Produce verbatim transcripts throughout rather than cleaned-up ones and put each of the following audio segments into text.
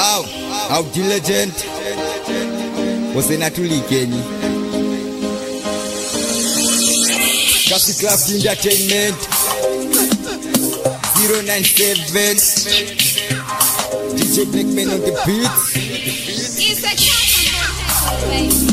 Wow, how diligent was in a Tulikeni. Classic Class Entertainment zero nine seven D J Blackman on the beats. It's a cat.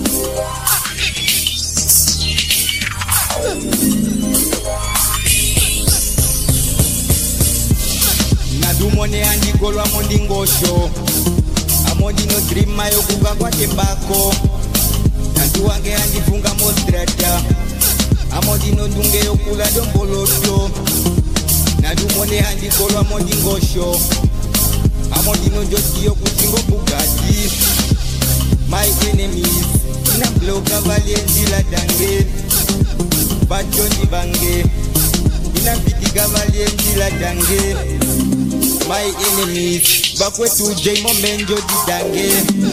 Nadumone andi kolwa mondi ngosho amondi no dream mayo kuka kwa tembako Nandu wange andi funga mostrata amondi no ndunge yokula domboloto Nadumone andi kolwa mondi ngosho amondi no njoti yokutingo Bugatti. My enemies ina blow cavalier ndila dange Bajo ndi bange ina piti cavalier ndila dange My enemies bakwetu J-Mo menjo di dange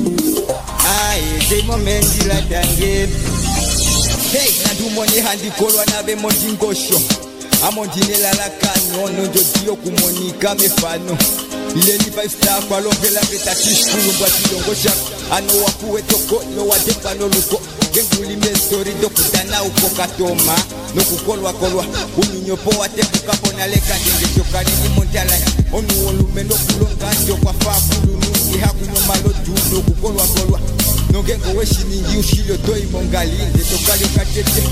Aye J-Mo menji la dange Hey nadumone handi kolwa nabe mondi ngosho Amondine lalakano nonjo diyo kumonika mefano Ile ni five star kwa longela beta tishkulu mwa tilongo shak Ano wakuwe toko no wadepa no luko Genguli me story dokutana uko katoma No kukolwa kolwa Uminyopo watepuka pona leka Denge chokani ni montala Onu olume no kulonga njo kwa fakulu Nuki haku nyomalo juu no kukolwa kolwa No gengo weshi ningi ushilo toi mongali Nde tokali ukatete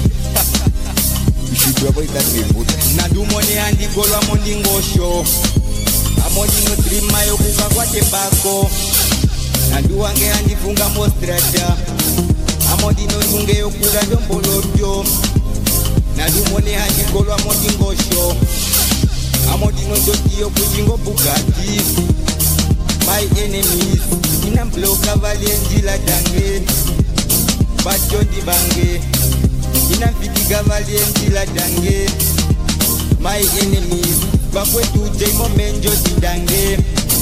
Ushidwa boy that we put Nadumone handi kolwa mondi ngosho Amondi no dream mayo kuka kwa tembako Nandu wange handi funga mostrata Amondi no nunge yokula domboloto Nadumone handi kolwa mondi ngosho Amondi no njoti yokutingo Bugatti. My enemies ina blow cavalier ndila dange Bajo ndi bange ina piti cavalier ndila dange My enemies bakwetu J-Mo menjo di dange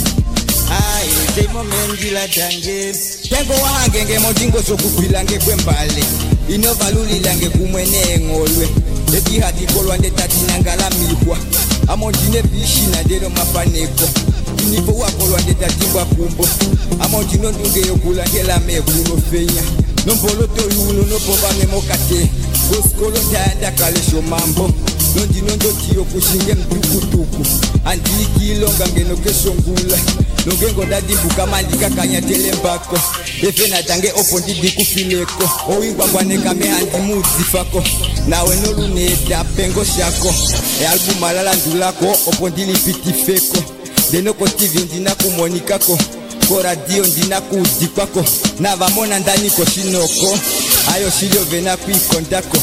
Aye J-Mo menji la dange Tengo wahangenge mondingo sokupilange kwembale Ino valuli lange kumwene ngolwe Eti hati kolwa ndetati nangala mibwa Amondine bishi na dero mafaneko Inifo wakolwa ndetati mba kumbo Amondino ndunge yokula ngela mekuno fenya Nomboloto yuno nopomba memokate Goskolo ndayanda kalesho mambo Nondi nondo tiyo kushinge mtukutuku Andiki ilonga ngeno kesho ngula Nongengo ndadimbu kama ndika kanya telembako Efe na tange opo ndidi kufileko Owingwa ngwaneka mehandi muzifako Nawe noluneta pengo shako E albu malala ndulako opo ndili piti feko Denoko T V ndina kumonikako Ko radio ndina kudikwako Na vamona ndani koshinoko Ayo shilio vena kuikondako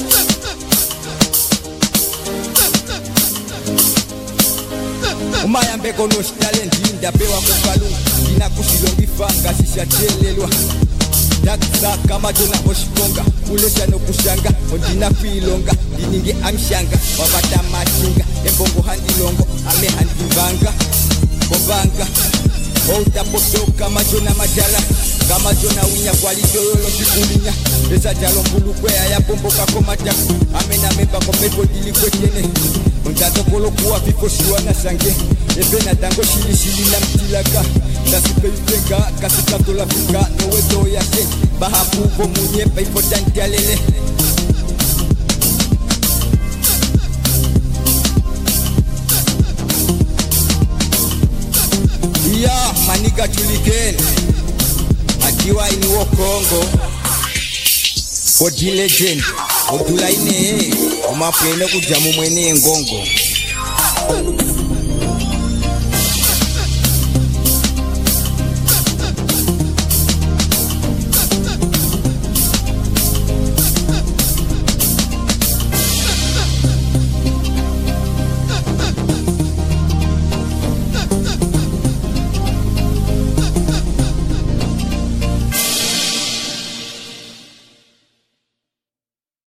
Umaya mbeko no shitale ndinda pewa mukalu Ndina kushilongi fanga shisha chelelwa Dakza kama jona oshikonga Kulesha no kushanga Ondina kuilonga Ndininge amshanga Wabata machinga Embongo handi longo Ame handi vanga Kobanga Outa poso kama jona majala Kama jona unya kwa lidoyolo sikulinya Esa jalo mbulu kwea ya pombo kako mataku Amena memba komeko dili kwetene Untato kolo kuwa vifo shiwa na sange Ebe na tango shili shili na mtilaka Nasipe yufenga kasika tola fika Nowe do ya se Baha puvo munye pa ifo tanti alele Yeah, manika Tulikeni Akiwa inuo Kongo Kodi legend Odula ine Umapwene kujamu mwene ngongo